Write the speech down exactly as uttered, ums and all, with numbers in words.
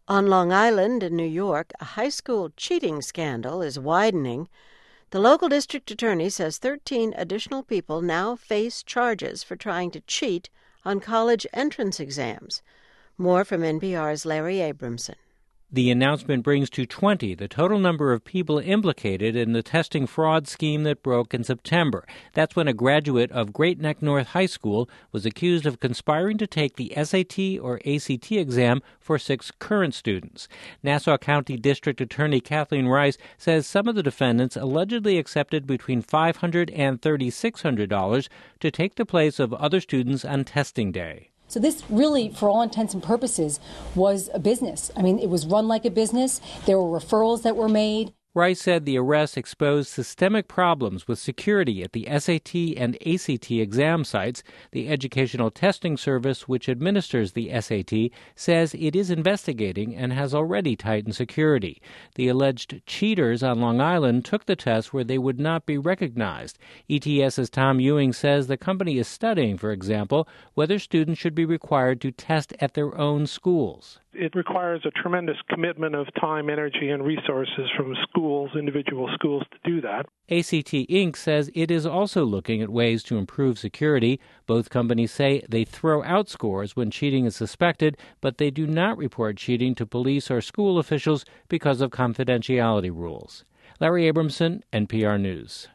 On Long Island in New York, a high school cheating scandal is widening. The local district attorney says thirteen additional people now face charges for trying to cheat on college entrance exams. More from N P R's Larry Abramson. The announcement brings to twenty the total number of people implicated in the testing fraud scheme that broke in September. That's when a graduate of Great Neck North High School was accused of conspiring to take the S A T or A C T exam for six current students. Nassau County District Attorney Kathleen Rice says some of the defendants allegedly accepted between five hundred dollars and three thousand six hundred dollars to take the place of other students on testing day. So this really, for all intents and purposes, was a business. I mean, it was run like a business. There were referrals that were made. Rice said the arrest exposed systemic problems with security at the S A T and A C T exam sites. The Educational Testing Service, which administers the S A T, says it is investigating and has already tightened security. The alleged cheaters on Long Island took the test where they would not be recognized. ETS's Tom Ewing says the company is studying, for example, whether students should be required to test at their own schools. It requires a tremendous commitment of time, energy, and resources from schools, individual schools, to do that. A C T Incorporated says it is also looking at ways to improve security. Both companies say they throw out scores when cheating is suspected, but they do not report cheating to police or school officials because of confidentiality rules. Larry Abramson, N P R News.